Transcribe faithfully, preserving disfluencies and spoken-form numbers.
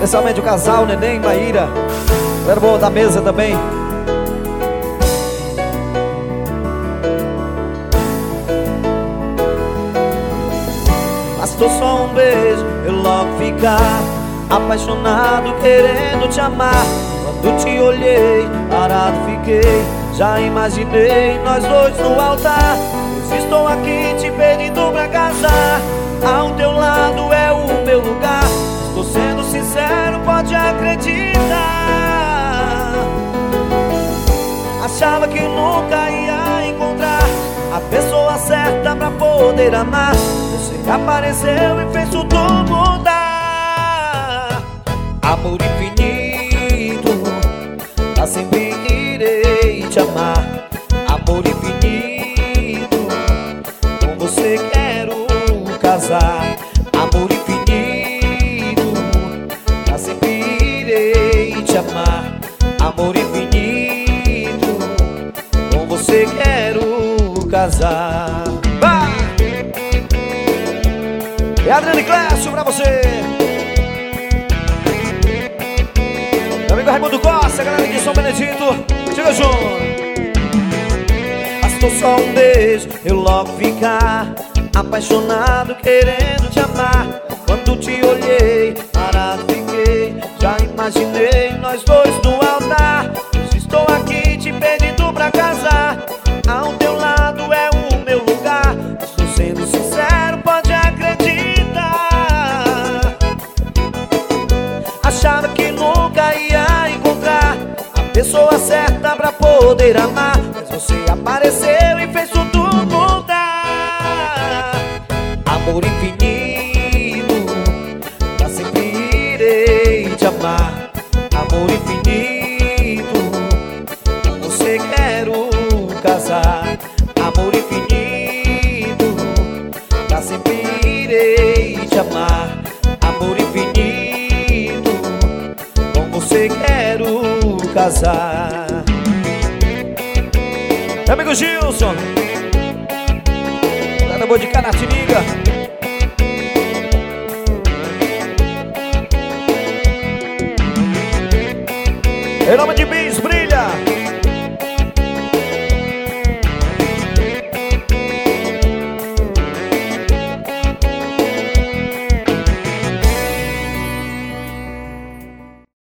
especialmente o casal Neném e Maíra. Galera boa da mesa também. Bastou só um beijo, eu logo ficar apaixonado, querendo te amar. Quando te olhei, parado fiquei, já imaginei nós dois no altar. Pois estou aqui te pedindo pra casar, ao teu lado é o meu lugar. Estou sendo sincero, pode acreditar. Achava que nunca ia encontrar a pessoa certa pra poder amar. Você apareceu e fez tudo mudar. Amor infinito, pra sempre irei te amar. Amor infinito, com você quero casar. Amor infinito, pra sempre irei te amar. Amor infinito, com você quero casar. Vai! É Adriane Clécio pra você. Meu amigo Raimundo Costa, galera de São Benedito, chega junto. Bastou só um beijo, eu logo ficar apaixonado, querendo te amar. Quando te olhei, parado fiquei, já imaginei nós dois no altar. Hoje estou aqui te pedindo pra casar, ao teu lado é o meu lugar. Estou sendo sincero, pode acreditar. Achava que nunca ia encontrar a pessoa certa pra poder amar, mas você apareceu e fez tudo mudar. Amor infinito, pra sempre irei te amar. Amor infinito, com você quero casar. Amor infinito, pra sempre irei te amar. Amor infinito, com você quero casar. Meu amigo Gilson, galera boa de Caratinga. Em nome de mim